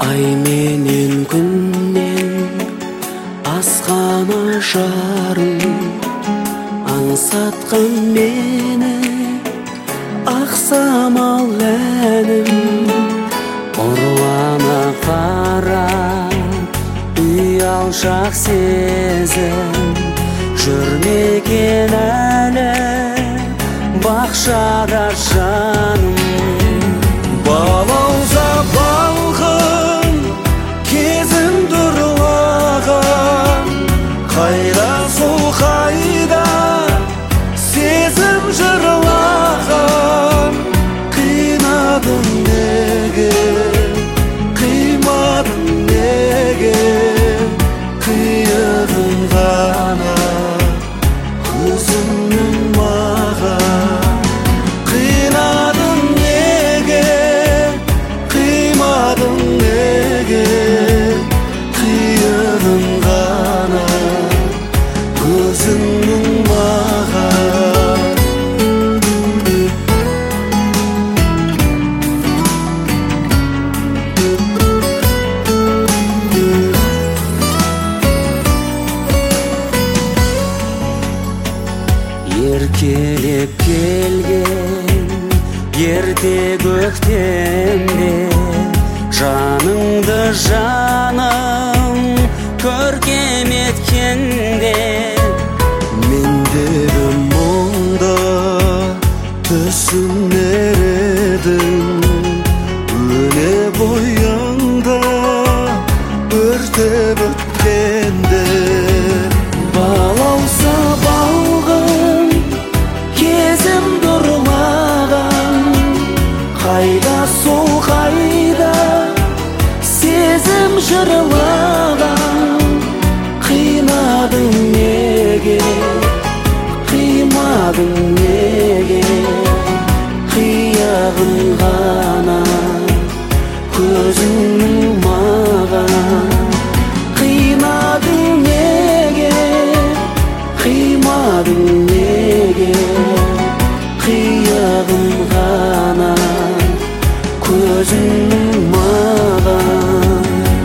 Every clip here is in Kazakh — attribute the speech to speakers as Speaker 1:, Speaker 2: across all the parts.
Speaker 1: Ай менен күннен асқан ажарың аңсатқан мені ақ самал әнім. Ұрлана қарап ұялшақ сезім жүрмеген әлі бақшада жаным. Балауса балғын кезім дұрлаған, қайда сол қайда сезім жырлаған. Қинадың неге, қимадың неге, қиығын ғана өзіңнің маған. Қинадың неге, қимадың неге, қиығын ғана өзіңнің маған. Еркелеп келген ерте көктемде жаныңды жаным көркем еткенде, мендегі мұңды түсінер едің. Өне бойыңды өртеп өткенде, балауса балғын кезім дұрлаған, қайда сол қайда сезім жырлаған. Қинадың неге, қимадың неге, қиығын ғана көзіңнің маған. Қинадың неге, қимадың неге, қиығын ғана көзіңнің маған.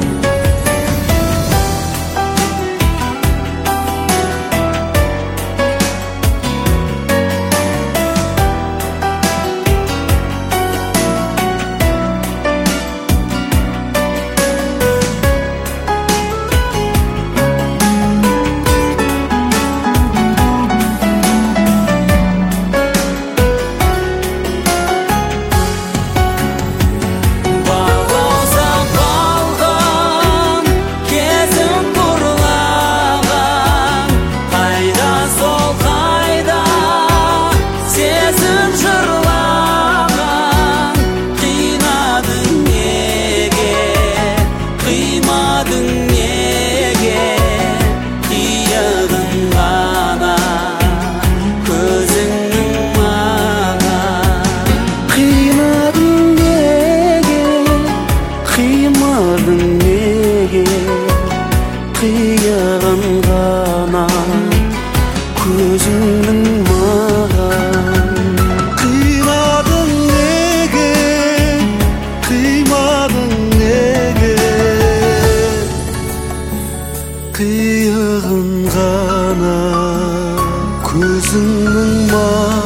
Speaker 1: Қимадың неге, қиығын ғана көзіңнің маған. Қинадың неге, қимадың неге, қиығын ғана көзіңнің маған.